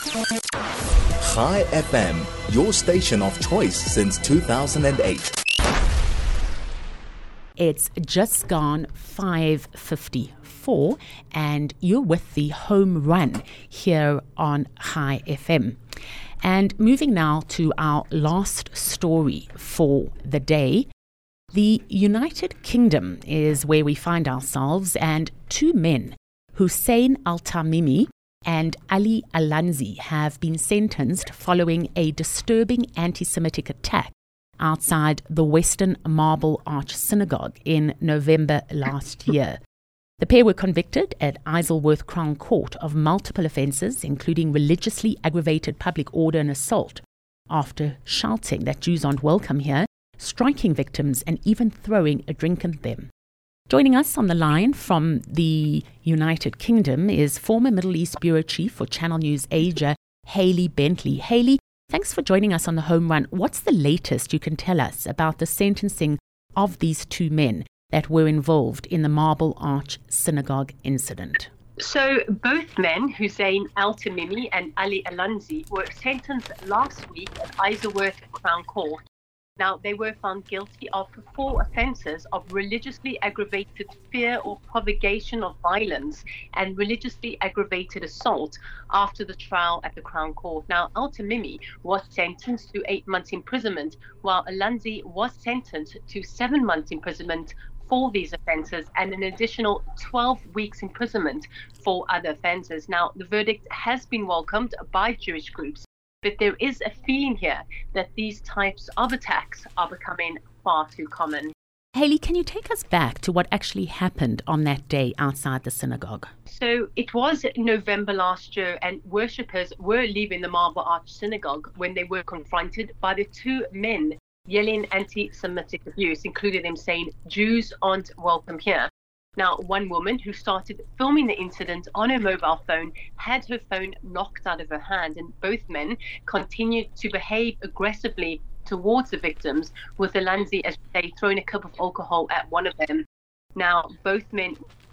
Chai FM, your station of choice since 2008. It's just gone 5:54 and you're with the home run here on Chai FM. And moving now to our last story for the day. The United Kingdom is where we find ourselves, and two men, Hussein Al-Tamimi and Ali Alanzi, have been sentenced following a disturbing anti-Semitic attack outside the Western Marble Arch Synagogue in November last year. The pair were convicted at Isleworth Crown Court of multiple offences, including religiously aggravated public order and assault, after shouting that Jews aren't welcome here, striking victims and even throwing a drink at them. Joining us on the line from the United Kingdom is former Middle East Bureau Chief for Channel News Asia, Hayley Bentley. Hayley, thanks for joining us on the home run. What's the latest you can tell us about the sentencing of these two men that were involved in the Marble Arch Synagogue incident? So both men, Hussein Al-Tamimi and Ali Alanzi, were sentenced last week at Isleworth Crown Court. Now, they were found guilty of 4 offences of religiously aggravated fear or provocation of violence and religiously aggravated assault after the trial at the Crown Court. Now, Al-Tamimi was sentenced to 8 months imprisonment, while Alanzi was sentenced to 7 months imprisonment for these offences and an additional 12 weeks imprisonment for other offences. Now, the verdict has been welcomed by Jewish groups, but there is a feeling here that these types of attacks are becoming far too common. Hayley, can you take us back to what actually happened on that day outside the synagogue? So it was November last year, and worshippers were leaving the Marble Arch Synagogue when they were confronted by the two men yelling anti-Semitic abuse, including them saying, "Jews aren't welcome here." Now, one woman who started filming the incident on her mobile phone had her phone knocked out of her hand, and both men continued to behave aggressively towards the victims, with Alanzi, as they throwing a cup of alcohol at one of them. Now, both men,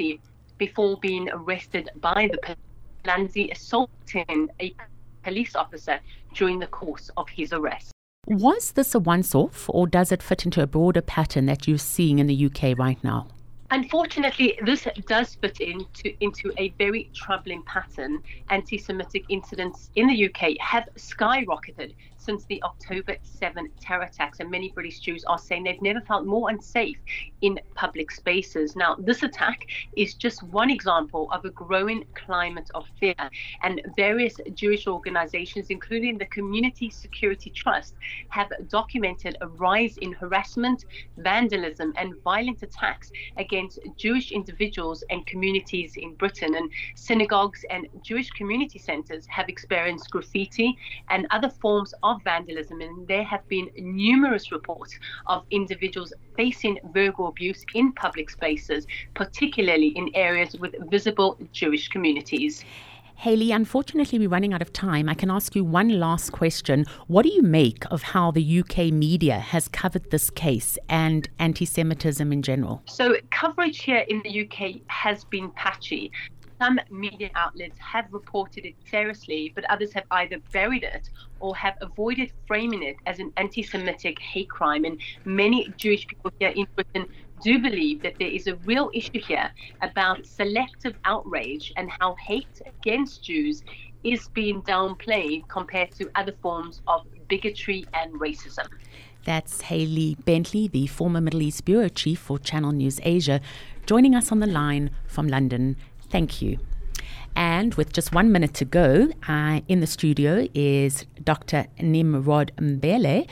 before being arrested by the police, Alanzi assaulting a police officer during the course of his arrest. Was this a once-off, or does it fit into a broader pattern that you're seeing in the UK right now? Unfortunately, this does fit into a very troubling pattern. Anti-Semitic incidents in the UK have skyrocketed since the October 7 terror attacks, and many British Jews are saying they've never felt more unsafe in public spaces. Now, this attack is just one example of a growing climate of fear, and various Jewish organizations, including the Community Security Trust, have documented a rise in harassment, vandalism, and violent attacks against Jewish individuals and communities in Britain. And synagogues and Jewish community centers have experienced graffiti and other forms of vandalism, and there have been numerous reports of individuals facing verbal abuse in public spaces, particularly in areas with visible Jewish communities. Hayley, unfortunately, we're running out of time. I can ask you one last question. What do you make of how the UK media has covered this case and anti-Semitism in general? So coverage here in the UK has been patchy. Some media outlets have reported it seriously, but others have either buried it or have avoided framing it as an anti-Semitic hate crime. And many Jewish people here in Britain do believe that there is a real issue here about selective outrage and how hate against Jews is being downplayed compared to other forms of bigotry and racism. That's Hayley Bentley, the former Middle East Bureau Chief for Channel News Asia, joining us on the line from London. Thank you. And with just 1 minute to go, in the studio is Dr. Nimrod Mbele,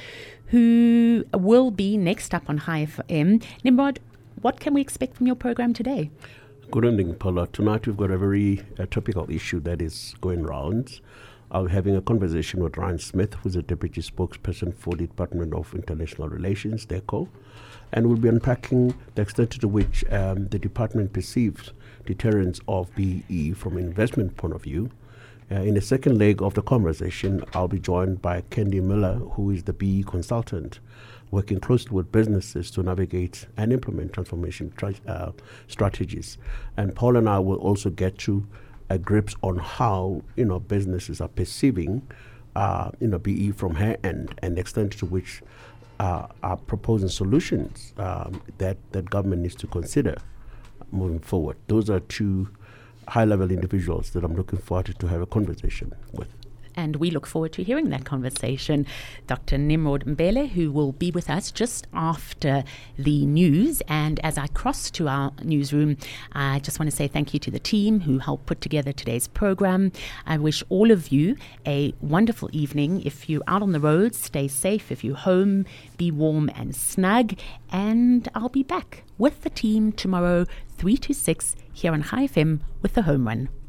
who will be next up on Chai FM. Nimrod, what can we expect from your program today? Good evening, Paula. Tonight we've got a very topical issue that is going round. I'm having a conversation with Ryan Smith, who's a deputy spokesperson for the Department of International Relations, DECO, and we'll be unpacking the extent to which the department perceives deterrence of BE from an investment point of view. In the second leg of the conversation, I'll be joined by Candy Miller, who is the BE consultant, working closely with businesses to navigate and implement transformation strategies. And Paul and I will also get to grips on how businesses are perceiving BE from her end, and the extent to which are proposing solutions that government needs to consider moving forward. Those are two high-level individuals that I'm looking forward to have a conversation with. And we look forward to hearing that conversation. Dr. Nimrod Mbele, who will be with us just after the news. And as I cross to our newsroom, I just want to say thank you to the team who helped put together today's program. I wish all of you a wonderful evening. If you're out on the road, stay safe. If you're home, be warm and snug. And I'll be back with the team tomorrow, 3 to 6, here on High FM with the Home Run.